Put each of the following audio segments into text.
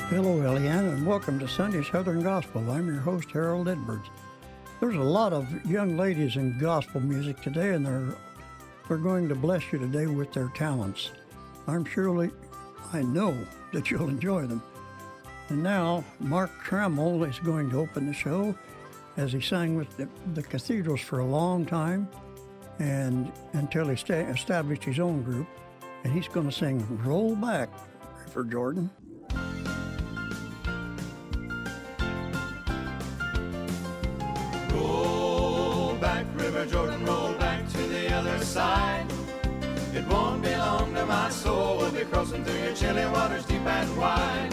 Hello, Eliana, and welcome to Sunday Southern Gospel. I'm your host, Harold Edwards. There's a lot of young ladies in gospel music today, and they're going to bless you today with their talents. I know that you'll enjoy them. And now, Mark Trammell is going to open the show, as he sang with the Cathedrals for a long time, and until he established his own group. And he's going to sing "Roll Back," River Jordan. Roll back, River Jordan, roll back to the other side. It won't be long till my soul will be crossing through your chilly waters deep and wide.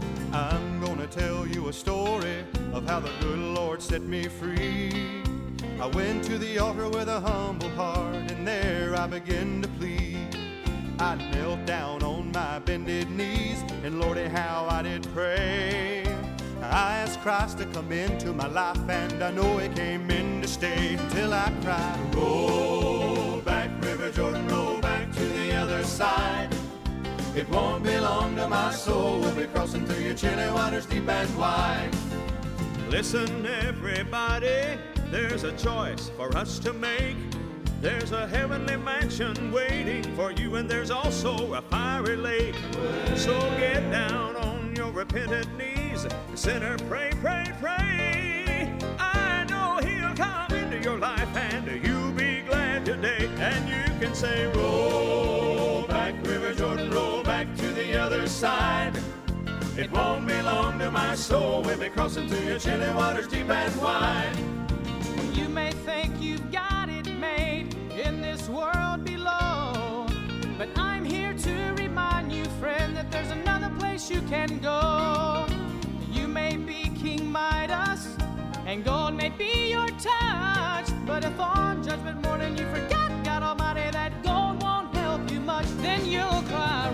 I'm gonna tell you a story of how the good Lord set me free. I went to the altar with a humble heart, and there I began to plead. I knelt down on my bended knees, and Lordy, how I did pray. I asked Christ to come into my life, and I know He came in to stay, till I cried, roll back, River Jordan, roll back to the other side. It won't be long till my soul will be crossing through your chilly waters deep and wide. Listen, everybody, there's a choice for us to make. There's a heavenly mansion waiting for you, and there's also a fiery lake. So get down on your repentant knees, sinner, pray, pray, pray. I know He'll come into your life, and you'll be glad today. And you can say, roll back, River Jordan, roll back to the other side. It won't be long till my soul will be crossing through your chilly waters deep and wide. You may think you've got it made in this world below, but I'm here to remind you, friend, that there's another place you can go. You may be King Midas, and gold may be your touch, but if on judgment morning you forgot, God Almighty, that gold won't help you much, then you'll cry,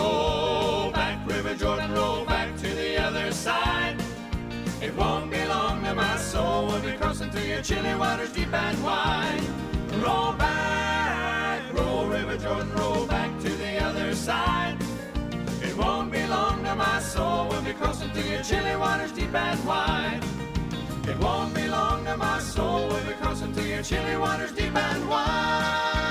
roll back, River Jordan, roll back to the other side. It won't be long till my soul will be crossing through your chilly waters deep and wide. Roll back, roll River Jordan, roll back to the other side. It won't be long till my soul will be crossing through your chilly waters deep and wide. It won't be long till my soul will be crossing through your chilly waters deep and wide.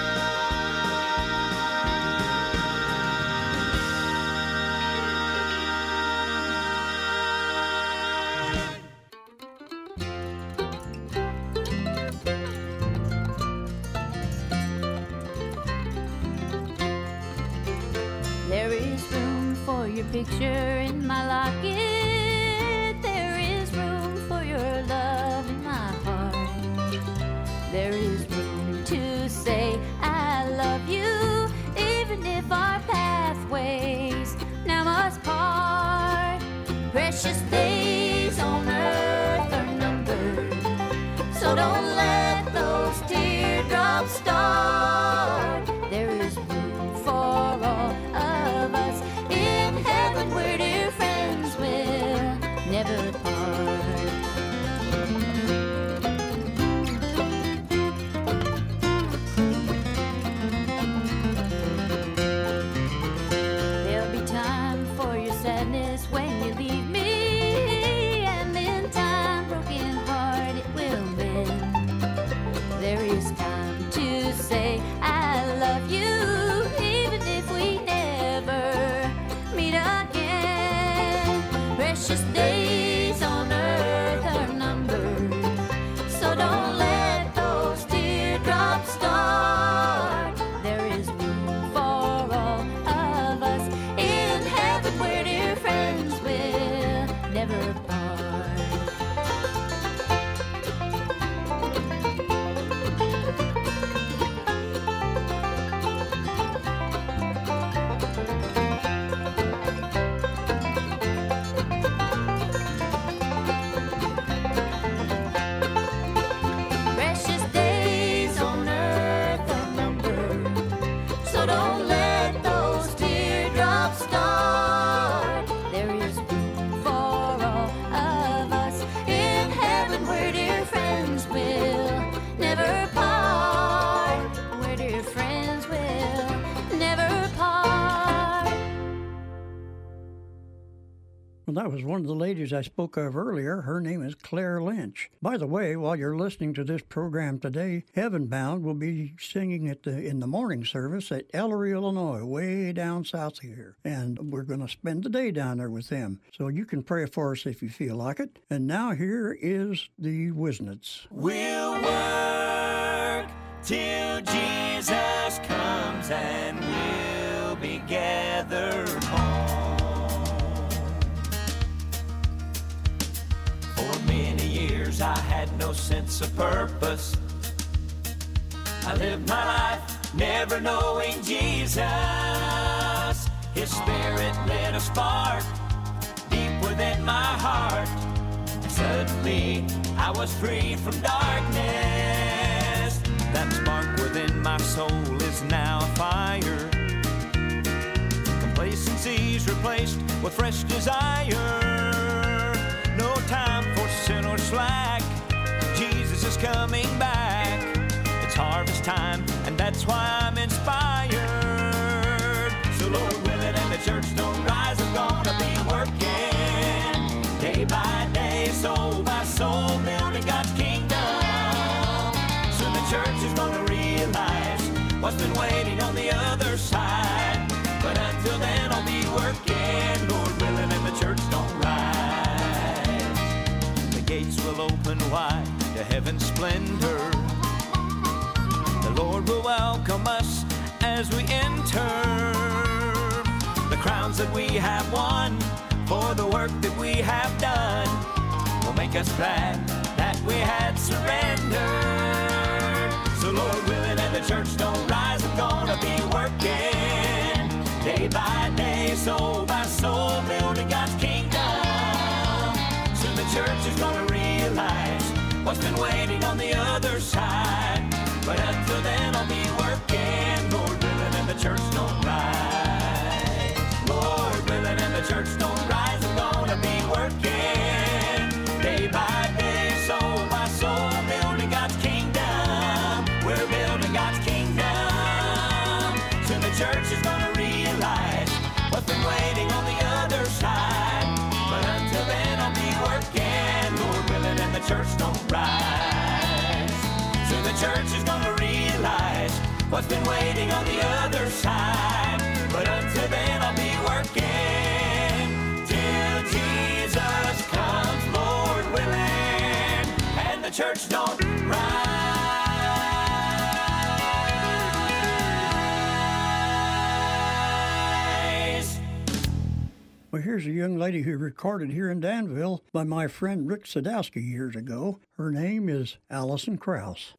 There is room for your picture in my locket. There is room for your love in my heart. There is room to say I love you, even if our pathways now must part. Precious days on earth are numbered, so don't let those teardrops start. There is room for all of us in heaven, where dear friends will never part. There'll be time for your sadness when you leave me, and in time, broken heart it will mend. There is time to say I love you, even if we never meet again. Precious days on earth are numbered, so don't let those teardrops start. There is room for all of us in heaven, where dear friends will never part. Well, that was one of the ladies I spoke of earlier. Her name is Claire Lynch. By the way, while you're listening to this program today, Heaven Bound will be singing in the morning service at Ellery, Illinois, way down south of here. And we're going to spend the day down there with them. So you can pray for us if you feel like it. And now here is the Wisnets. We'll work till Jesus comes and we'll be gathered home. For many years I had no sense of purpose. I lived my life never knowing Jesus. His Spirit lit a spark deep within my heart. And suddenly I was free from darkness. That spark within my soul is now a fire. Complacency's replaced with fresh desire. No time for sin or slack. Jesus is coming back. It's harvest time, and that's why I'm inspired. So Lord willing and the church don't rise, I'm gonna be working day by day, soul by soul, building God's kingdom. Soon the church is gonna realize what's been waiting on the other side. But until then I'll be working, Lord willing and the church don't rise. The gates will open wide to heaven's splendor. The Lord will welcome us as we enter. The crowns that we have won for the work that we have done will make us glad that we had surrendered. So Lord willing and the church don't rise, I'm gonna be working day by day, soul by soul, building God's kingdom. Soon the church is gonna realize what's been waiting on the other side. But until then I'll be working, Lord willing and the church don't rise. Lord willing and the church don't rise, I'm gonna be working day by day, soul by soul, building God's kingdom. We're building God's kingdom. Soon the church is gonna realize what's been waiting on the other side. But until then I'll be working, Lord willing and the church don't rise. Soon the church is gonna realize what's been waiting on the other side. But until then I'll be working till Jesus comes, Lord willing, and the church don't rise. Well, here's a young lady who recorded here in Danville by my friend Rick Sadowski years ago. Her name is Allison Krause.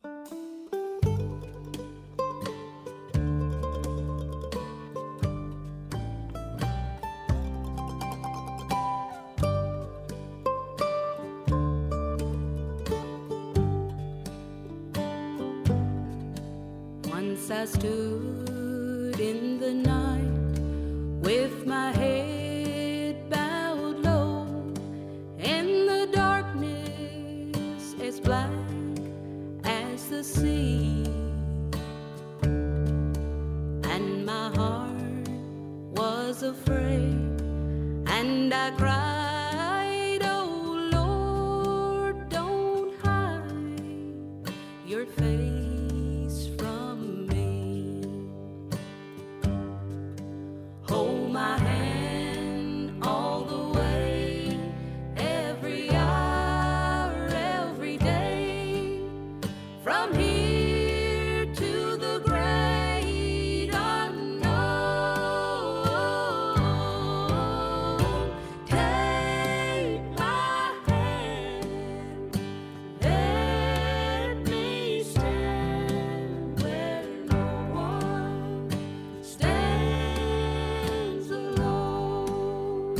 Once I stood in the night with my head bowed low, in the darkness as black as the sea, and my heart was afraid, and I cried, oh Lord, don't hide your face from me. Hold my hand all the way, every hour, every day, from here to the great unknown. Take my hand, let me stand where no one stands alone.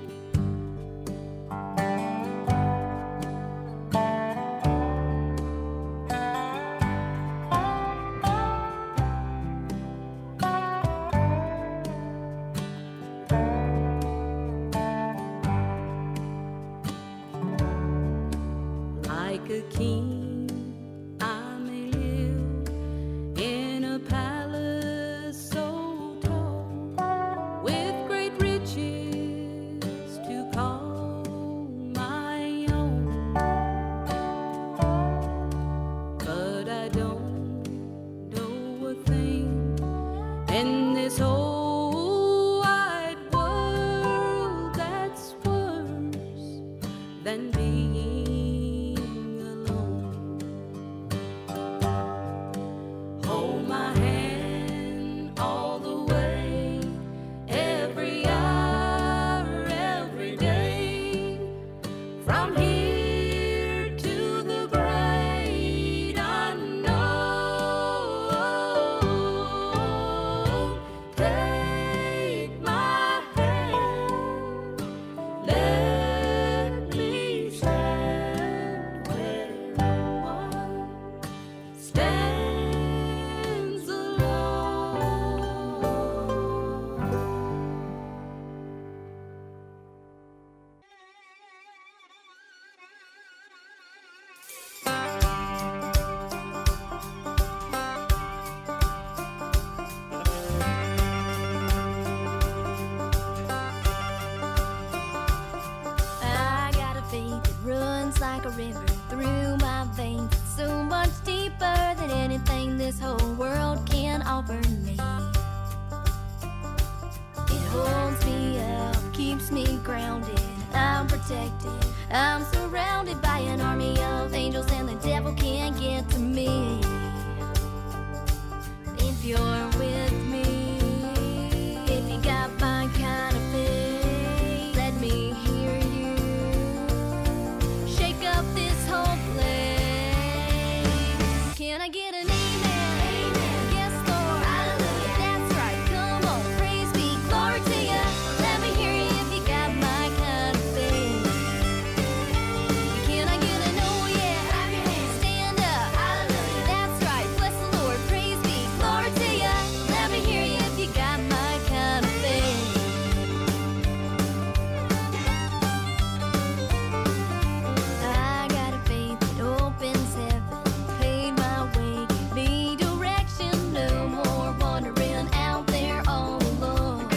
Like a king, I may live in a palace so tall, with great riches to call than being alone. Hold my hand all the way, every hour, every day, from here to the great unknown. Take my hand, let me stand where no one stands alone. I got a faith that runs like a river through my veins. It's so much deeper than anything this whole world can offer me. It holds me up, keeps me grounded. I'm protected. I'm surrounded by an army of angels, and the devil can't get to me. If you're with me, if you got my kind of faith, let me hear you shake up this whole place. Can I get an amen? Amen. Yes, Lord. Hallelujah. That's right. Come on, praise be, glory to you. Let me hear you if you got my kind of faith. Can I get an oh yeah? Clap your hands. Stand up. Hallelujah. That's right. Bless the Lord. Praise be, glory to you. Let me hear you if you got my kind of faith. I got a faith that opens heaven, paid my way, gave me direction, no more wandering out there all alone.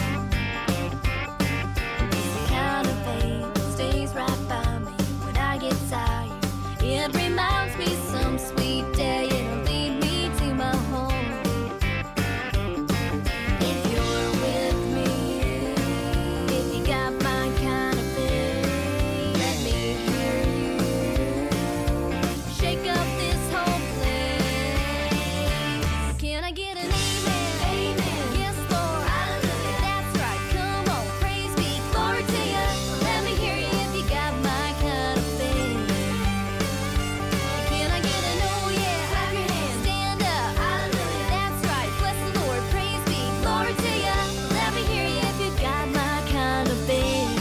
It's the kind of faith that stays right by me when I get tired. It reminds me some sweet day it'll lead me to my home. If you're with me, if you got my kind of faith, let me hear you shake up this whole place. Can I get an amen? Amen. Yes, Lord. Hallelujah. That's right. Come on, praise be, glory to you. Let me hear you if you got my kind of faith. Can I get an oh yeah? Clap your hands. Stand up. Hallelujah. That's right. Bless the Lord. Praise be, glory to you. Let me hear you if you got my kind of faith.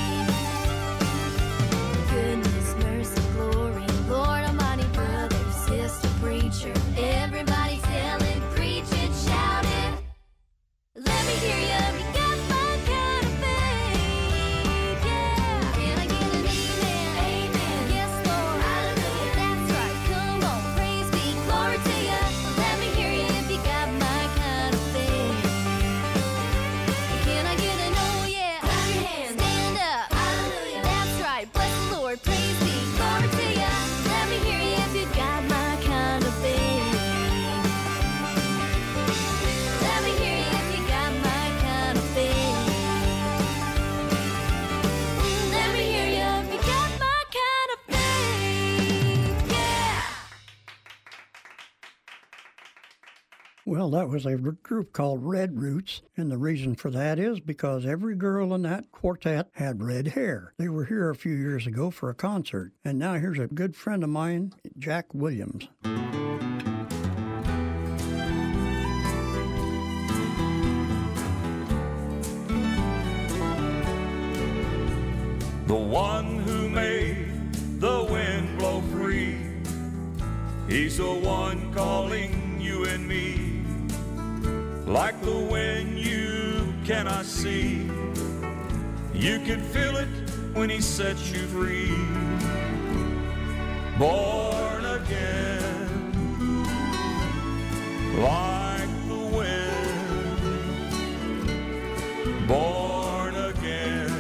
Goodness, mercy, glory, Lord Almighty, brother, sister, preacher, everybody tell it, preach it, shout it. Let me hear you if you got my kind of faith. Yeah. Can I get an amen? Amen. Yes, Lord. Hallelujah. That's right. Come on, praise be, glory to you. Let me hear you if you got my kind of faith. Can I get an oh yeah? Clap your hands. Stand up. Hallelujah. That's right. Bless the Lord. Praise be, glory to you. Let me hear you if you got my kind of faith. Let me hear you if you got my kind of faith. Let me hear you if you got my kind of faith. Yeah. Well, that was a group called Red Roots, and the reason for that is because every girl in that quartet had red hair. They were here a few years ago for a concert, and now here's a good friend of mine, Jack Williams. The one who made the wind blow free, he's the one calling you and me. Like the wind you cannot see, you can feel it when he sets you free. Born again, like the wind. Born again,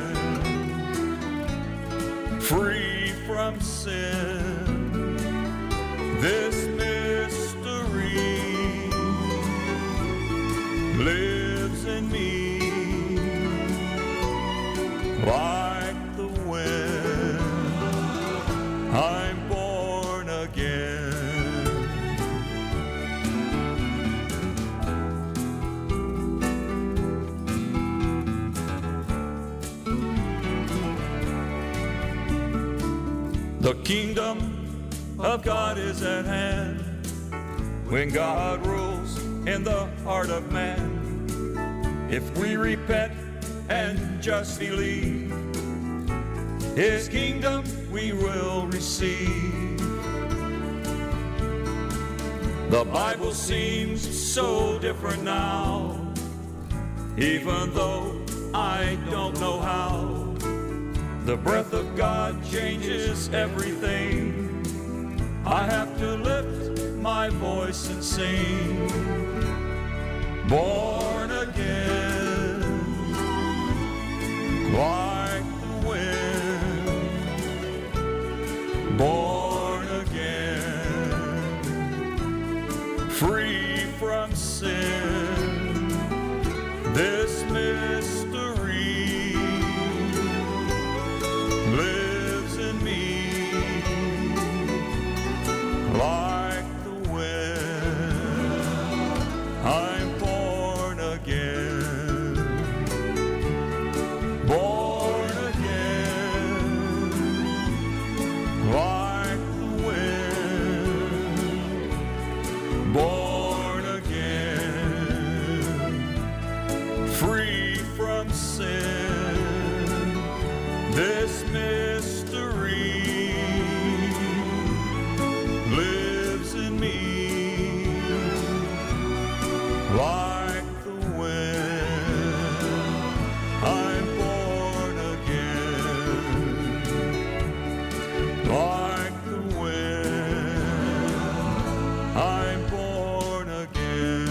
free from sin. This mystery lives in me, like the wind. The kingdom of God is at hand when God rules in the heart of man. If we repent and just believe, His kingdom we will receive. The Bible seems so different now, even though I don't know how. The breath of God changes everything. I have to lift my voice and sing. Born again, like the wind. Born again, free from sin. This mystery lives in me like the wind. I'm born again, born again, like the wind, born again, free from sin. This mystery lives in me like the wind. I'm born again, like the wind. I'm born again.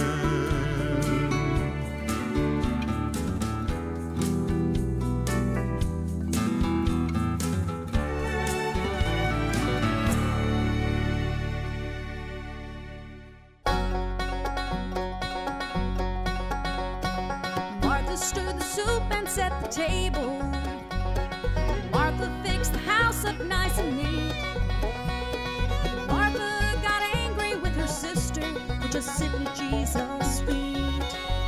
Martha stirred the soup and set the table. Martha fixed the house up nice and neat. Martha got angry with her sister for just sitting at Jesus' feet.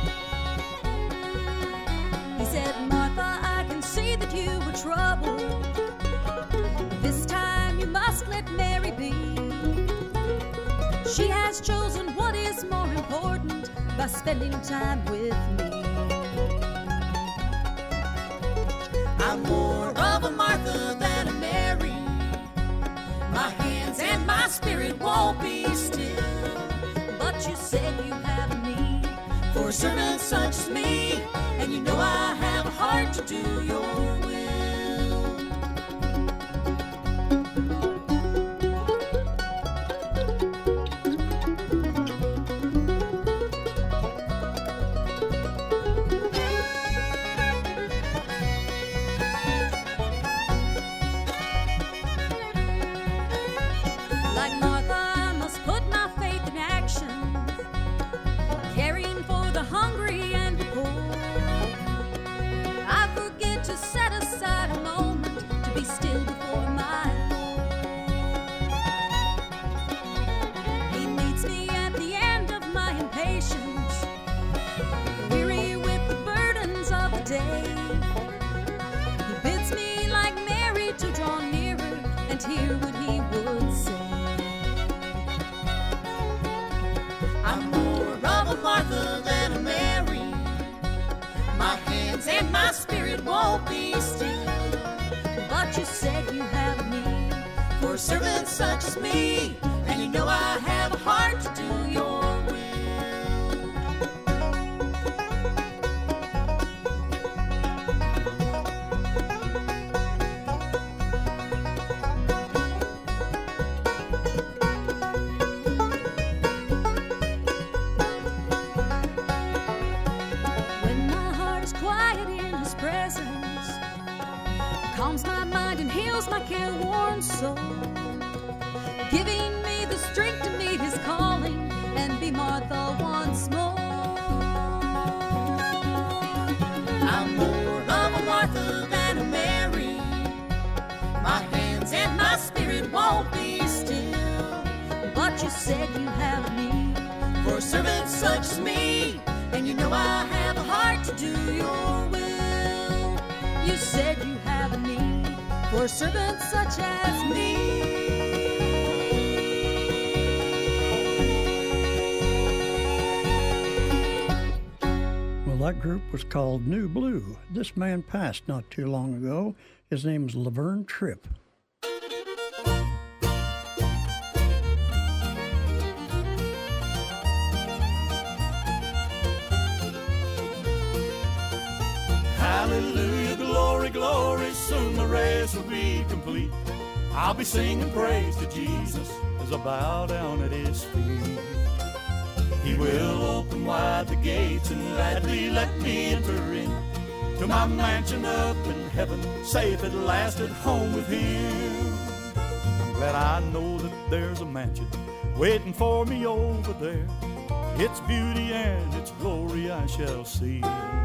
He said, Martha, I can see that you were troubled. This time you must let Mary be. She has chosen what is more important by spending time with me. I'm more of a Martha than a Mary. My hands and my spirit won't be still. But you said you have a need For a servant such as me, and you know I have a heart to do your will. Like Martha, I must put my faith in action, caring for the hungry and the poor. I forget to set aside a moment to be still before my Lord. He meets me at the end of my impatience, weary with the burdens of the day. He bids me, like Mary, to draw nearer and hear what he would say. I'm more of a Martha than a Mary. My hands and my spirit won't be still. But you said you have a need For a servant such as me, and you know I have a heart to do your will. when my heart is quiet in his presence, calms my mind and heals my careworn soul, giving me the strength to meet his calling and be Martha once more. I'm more of a Martha than a Mary. My hands and my spirit won't be still. But you said you have a need For a servant such as me, and you know I have a heart to do your will. You said you have a need for a servant such as me. that group was called New Blue. This man passed not too long ago. His name is Laverne Tripp. Hallelujah, glory, glory, soon the race will be complete. I'll be singing praise to Jesus as I bow down at his feet. He will open wide the gates and gladly let me enter in to my mansion up in heaven, safe at last at home with him. I'm glad I know that there's a mansion waiting for me over there. Its beauty and its glory I shall see.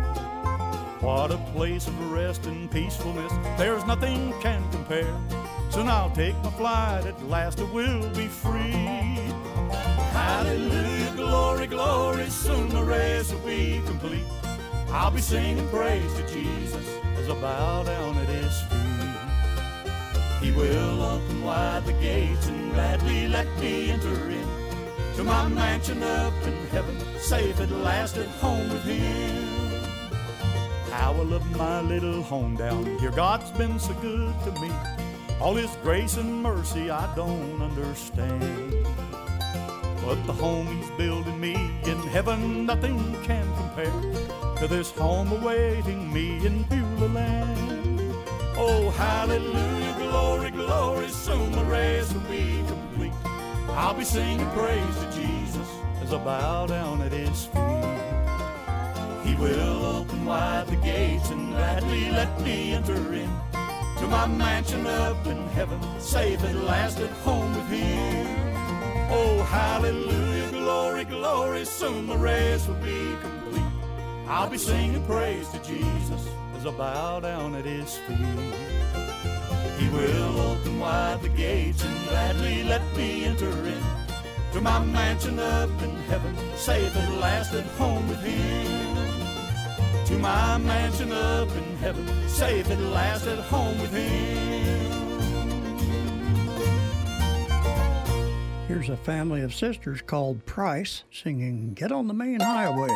What a place of rest and peacefulness, there's nothing can compare. Soon I'll take my flight, at last I will be free. Hallelujah, glory, glory, soon the race will be complete. I'll be singing praise to Jesus as I bow down at his feet. He will open wide the gates and gladly let me enter in to my mansion up in heaven, safe at last at home with him. How I love my little home down here. God's been so good to me. All his grace and mercy I don't understand. But the home he's building me in heaven, nothing can compare to this home awaiting me in Beulah land. Oh, hallelujah, glory, glory, soon the race will be complete. I'll be singing praise to Jesus as I bow down at his feet. He will open wide the gates and gladly let me enter in to my mansion up in heaven, safe at last at home with him. Oh, hallelujah, glory, glory, soon the race will be complete. I'll be singing praise to Jesus as I bow down at his feet. He will open wide the gates and gladly let me enter in to my mansion up in heaven, safe at last at home with him. To my mansion up in heaven, safe at last at home with him. Here's a family of sisters called Price singing Get on the Main Highway.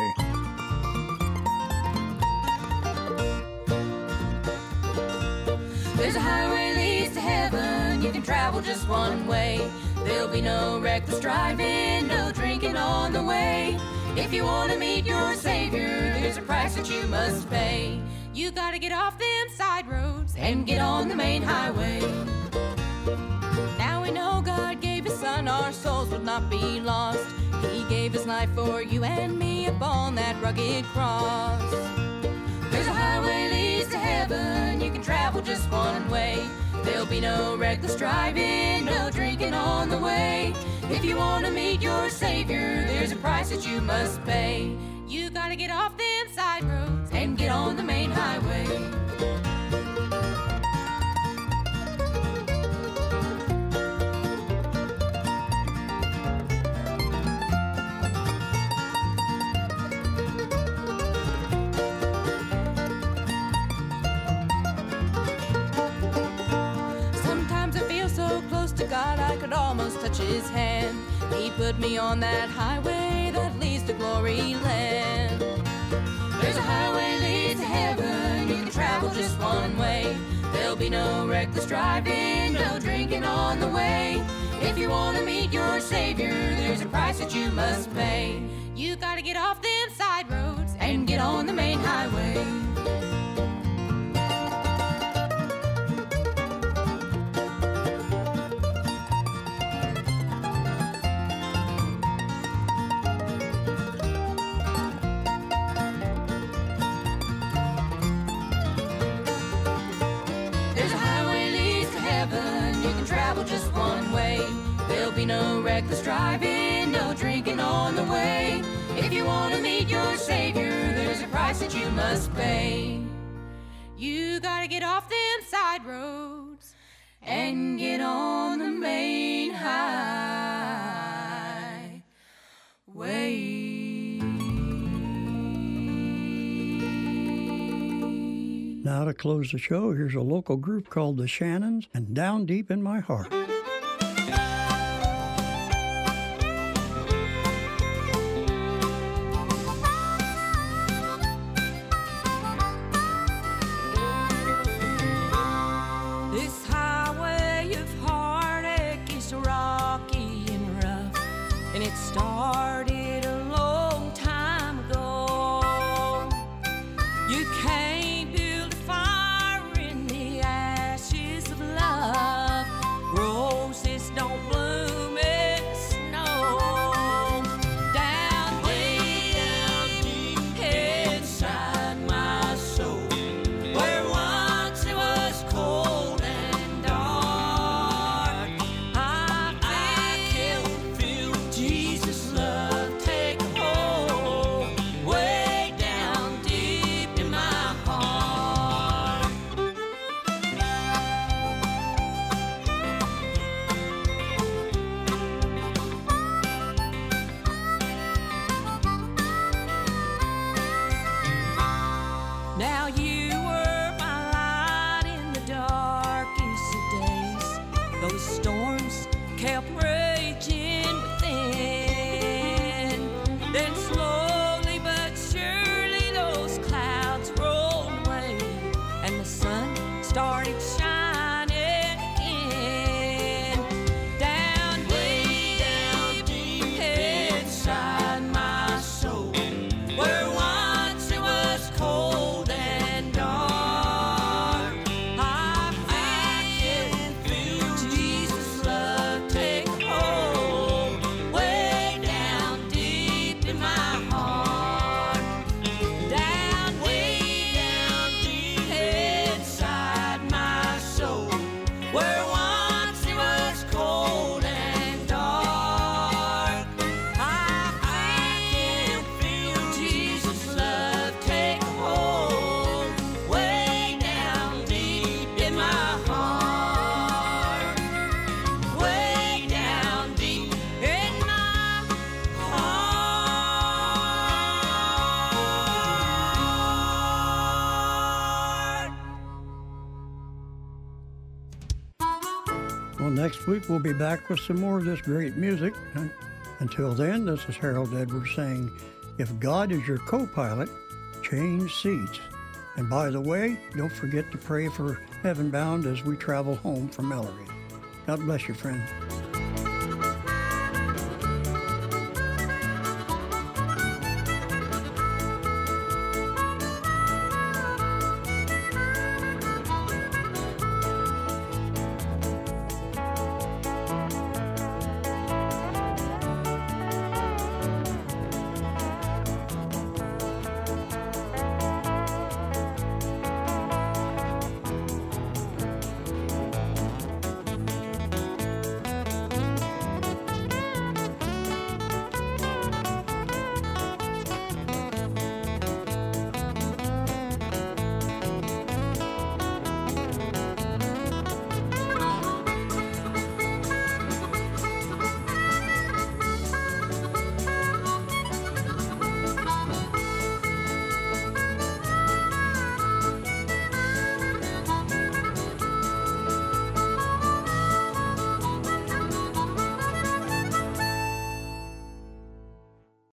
There's a highway leads to heaven, you can travel just one way. There'll be no reckless driving, no drinking on the way. If you want to meet your Savior, there's a price that you must pay. You gotta get off them side roads and get on the main highway. Now we know God gave his son, our souls would not be lost. He gave his life for you and me upon that rugged cross. There's a highway leads to heaven, you can travel just one way. There'll be no reckless driving, no drinking on the way. If you want to meet your Savior, there's a price that you must pay. You gotta get off them side roads and get on the main highway. God, I could almost touch his hand. He put me on that highway that leads to glory land. There's a highway leads to heaven, you can travel just one way. There'll be no reckless driving, no drinking on the way. If you want to meet your Savior, there's a price that you must pay. You gotta get off them side roads and get on the main highway. Just one way. There'll be no reckless driving, no drinking on the way. If you want to meet your Savior, there's a price that you must pay. You gotta get off them side roads and get on the main highway. Now to close the show, here's a local group called the Shannons and Down Deep in My Heart. where once it was cold and dark. I can feel Jesus' love take hold way down deep in my heart, way down deep in my heart. Well, next week we'll be back with some more of this great music. Until then, this is Harold Edwards saying, if God is your co-pilot, change seats. And by the way, don't forget to pray for Heaven Bound as we travel home from Ellery. God bless you, friend.